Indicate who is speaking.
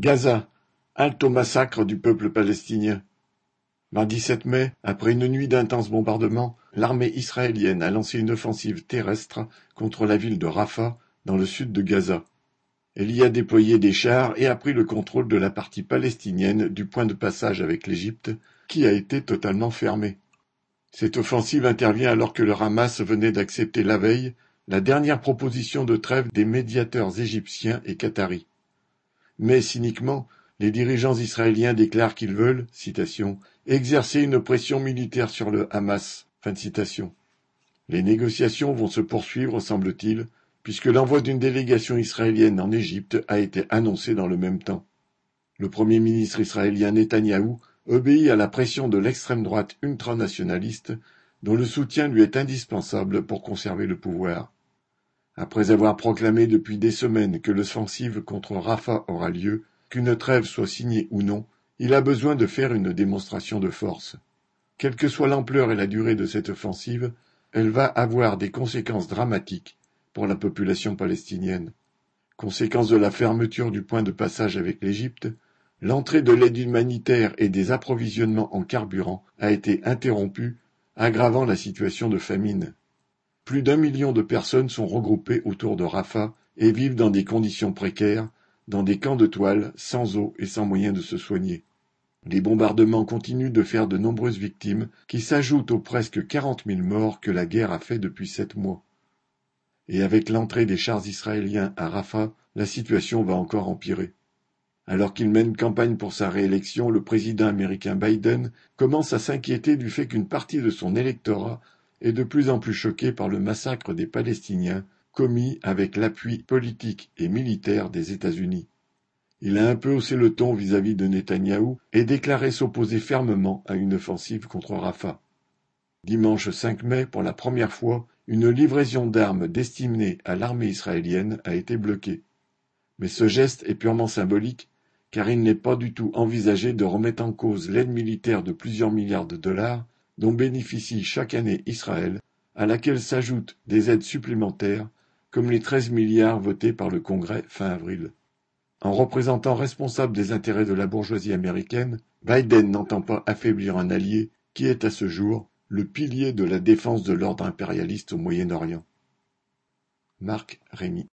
Speaker 1: Gaza, halte au massacre du peuple palestinien. Mardi 7 mai, après une nuit d'intenses bombardements, l'armée israélienne a lancé une offensive terrestre contre la ville de Rafah, dans le sud de Gaza. Elle y a déployé des chars et a pris le contrôle de la partie palestinienne du point de passage avec l'Égypte, qui a été totalement fermé. Cette offensive intervient alors que le Hamas venait d'accepter la veille la dernière proposition de trêve des médiateurs égyptiens et qataris. Mais cyniquement, les dirigeants israéliens déclarent qu'ils veulent, citation, exercer une pression militaire sur le Hamas. Fin de citation. Les négociations vont se poursuivre, semble-t-il, puisque l'envoi d'une délégation israélienne en Égypte a été annoncé dans le même temps. Le Premier ministre israélien Netanyahou obéit à la pression de l'extrême droite ultranationaliste, dont le soutien lui est indispensable pour conserver le pouvoir. Après avoir proclamé depuis des semaines que l'offensive contre Rafah aura lieu, qu'une trêve soit signée ou non, il a besoin de faire une démonstration de force. Quelle que soit l'ampleur et la durée de cette offensive, elle va avoir des conséquences dramatiques pour la population palestinienne. Conséquence de la fermeture du point de passage avec l'Égypte, l'entrée de l'aide humanitaire et des approvisionnements en carburant a été interrompue, aggravant la situation de famine. Plus d'1 million de personnes sont regroupées autour de Rafah et vivent dans des conditions précaires, dans des camps de toile, sans eau et sans moyen de se soigner. Les bombardements continuent de faire de nombreuses victimes, qui s'ajoutent aux presque 40 000 morts que la guerre a fait depuis 7 mois. Et avec l'entrée des chars israéliens à Rafah, la situation va encore empirer. Alors qu'il mène campagne pour sa réélection, le président américain Biden commence à s'inquiéter du fait qu'une partie de son électorat est de plus en plus choqué par le massacre des Palestiniens commis avec l'appui politique et militaire des États-Unis. Il a un peu haussé le ton vis-à-vis de Netanyahou et déclaré s'opposer fermement à une offensive contre Rafah. Dimanche 5 mai, pour la première fois, une livraison d'armes destinée à l'armée israélienne a été bloquée. Mais ce geste est purement symbolique, car il n'est pas du tout envisagé de remettre en cause l'aide militaire de plusieurs milliards de dollars dont bénéficie chaque année Israël, à laquelle s'ajoutent des aides supplémentaires, comme les 13 milliards votés par le Congrès fin avril. En représentant responsable des intérêts de la bourgeoisie américaine, Biden n'entend pas affaiblir un allié qui est à ce jour le pilier de la défense de l'ordre impérialiste au Moyen-Orient. Marc Rémy.